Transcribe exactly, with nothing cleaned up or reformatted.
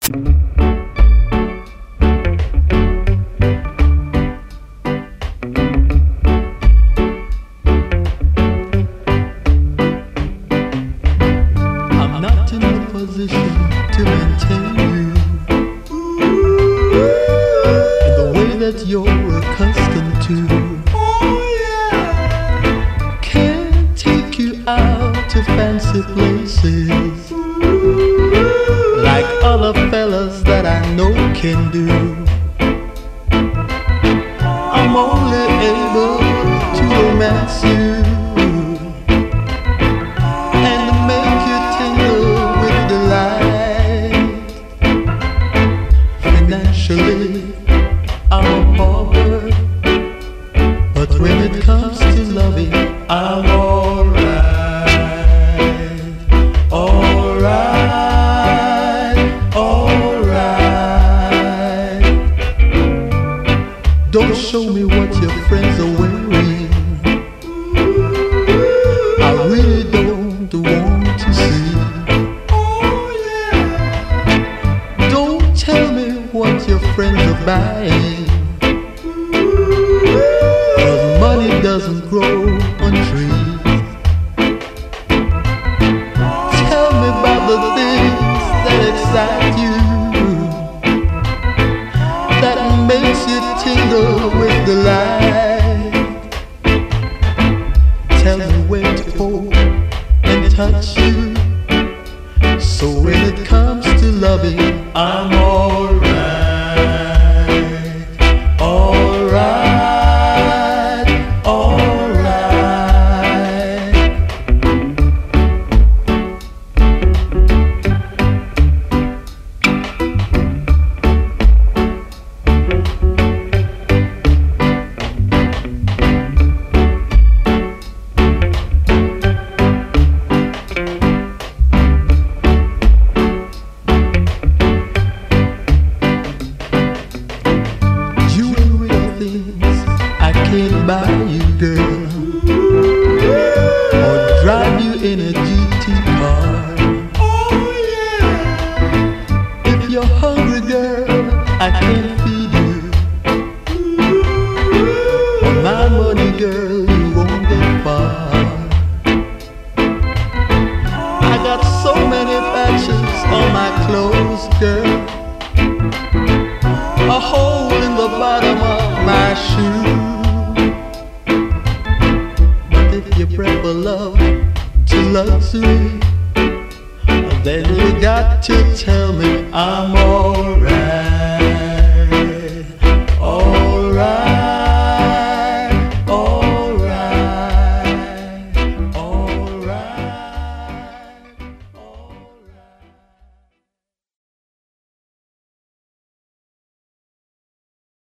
I'm not in a position to maintain you in the way that you're accustomed to. Can't take you out to fancy places like other fellas that I know can do. I'm only able to romance you and make you tingle with delight. Financially, I'm a pauper, but when it comes to loving, I'm alright, alright, alright. Don't show me what your friends are wearing. I really don't want to see. Don't tell me what your friends are buying, 'cause money doesn't grow on trees. Tell me about the things that excite you, that makes you tingle with delight. Tell me where to hold and touch you, so when it comes to loving, I'm alright, alright, alright. I can't buy you, girl, or drive you in a G T car. If you're hungry, girl, I can't feed you. For my money, girl, you won't get far. I got so many patches on my clothes, girl, a hole in the bottom of my shoe. But if you prefer love to luxury, then you got to tell me I'm alright, alright.